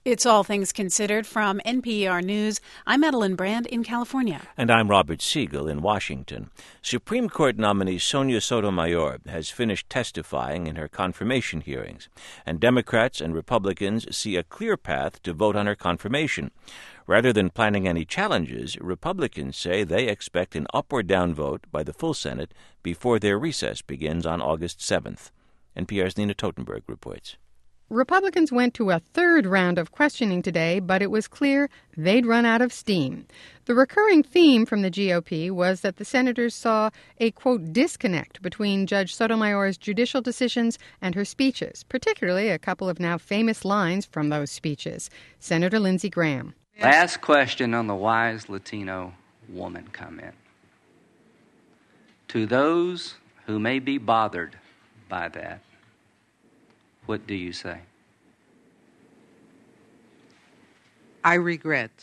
It's All Things Considered from NPR News. I'm Madeline Brand in California. And I'm Robert Siegel in Washington. Supreme Court nominee Sonia Sotomayor has finished testifying in her confirmation hearings, and Democrats and Republicans see a clear path to vote on her confirmation. Rather than planning any challenges, Republicans say they expect an up or down vote by the full Senate before their recess begins on August 7th. NPR's Nina Totenberg reports. Republicans went to a third round of questioning today, but it was clear they'd run out of steam. The recurring theme from the GOP was that the senators saw a, quote, disconnect between Judge Sotomayor's judicial decisions and her speeches, particularly a couple of now famous lines from those speeches. Senator Lindsey Graham. Last question on the wise Latino woman comment. To those who may be bothered by that, what do you say? I regret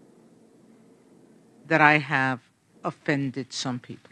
that I have offended some people.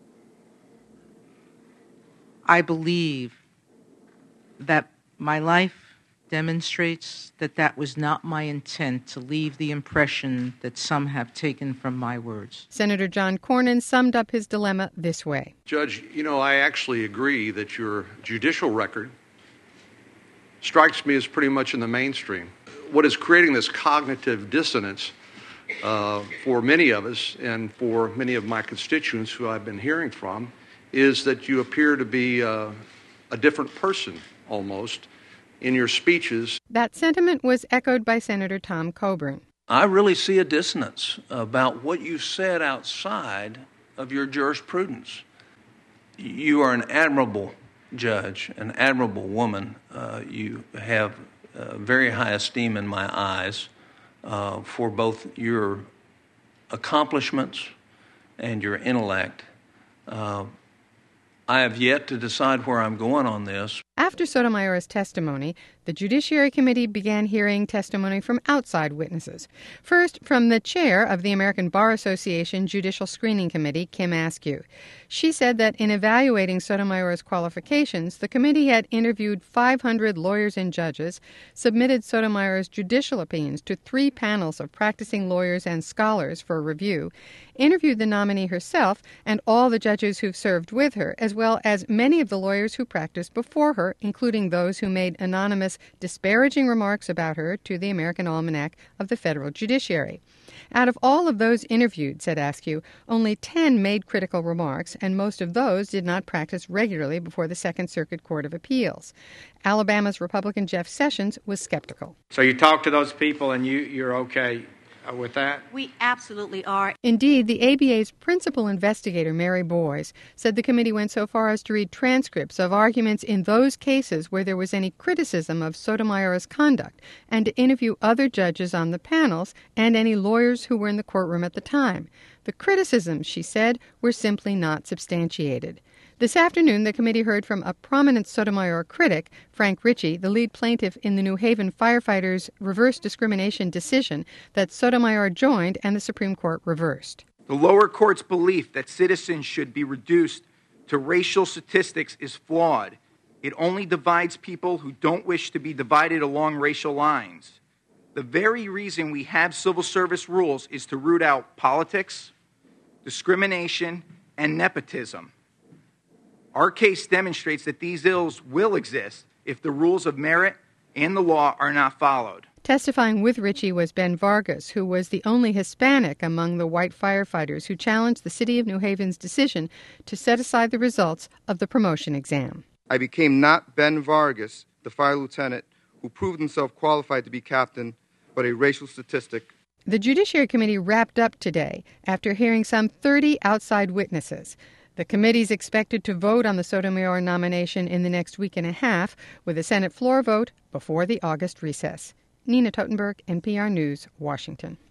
I believe that my life demonstrates that that was not my intent to leave the impression that some have taken from my words. Senator John Cornyn summed up his dilemma this way. Judge, I actually agree that your judicial record strikes me as pretty much in the mainstream. What is creating this cognitive dissonance for many of us and for many of my constituents who I've been hearing from is that you appear to be a different person almost in your speeches. That sentiment was echoed by Senator Tom Coburn. I really see a dissonance about what you said outside of your jurisprudence. You are an admirable judge, an admirable woman. You have very high esteem in my eyes for both your accomplishments and your intellect. I have yet to decide where I'm going on this. After Sotomayor's testimony, the Judiciary Committee began hearing testimony from outside witnesses. First, from the chair of the American Bar Association Judicial Screening Committee, Kim Askew. She said that in evaluating Sotomayor's qualifications, the committee had interviewed 500 lawyers and judges, submitted Sotomayor's judicial opinions to 3 panels of practicing lawyers and scholars for review, interviewed the nominee herself and all the judges who've served with her, as well as many of the lawyers who practiced before her, including those who made anonymous, disparaging remarks about her to the American Almanac of the Federal Judiciary. Out of all of those interviewed, said Askew, only 10 made critical remarks, and most of those did not practice regularly before the Second Circuit Court of Appeals. Alabama's Republican Jeff Sessions was skeptical. So you talked to those people and you're okay with that? We absolutely are. Indeed, the ABA's principal investigator, Mary Boyes, said the committee went so far as to read transcripts of arguments in those cases where there was any criticism of Sotomayor's conduct and to interview other judges on the panels and any lawyers who were in the courtroom at the time. The criticisms, she said, were simply not substantiated. This afternoon, the committee heard from a prominent Sotomayor critic, Frank Ritchie, the lead plaintiff in the New Haven firefighters' reverse discrimination decision that Sotomayor joined and the Supreme Court reversed. The lower court's belief that citizens should be reduced to racial statistics is flawed. It only divides people who don't wish to be divided along racial lines. The very reason we have civil service rules is to root out politics, discrimination, and nepotism. Our case demonstrates that these ills will exist if the rules of merit and the law are not followed. Testifying with Ritchie was Ben Vargas, who was the only Hispanic among the white firefighters who challenged the city of New Haven's decision to set aside the results of the promotion exam. I became not Ben Vargas, the fire lieutenant, who proved himself qualified to be captain, but a racial statistic. The Judiciary Committee wrapped up today after hearing some 30 outside witnesses. The committee is expected to vote on the Sotomayor nomination in the next week and a half, with a Senate floor vote before the August recess. Nina Totenberg, NPR News, Washington.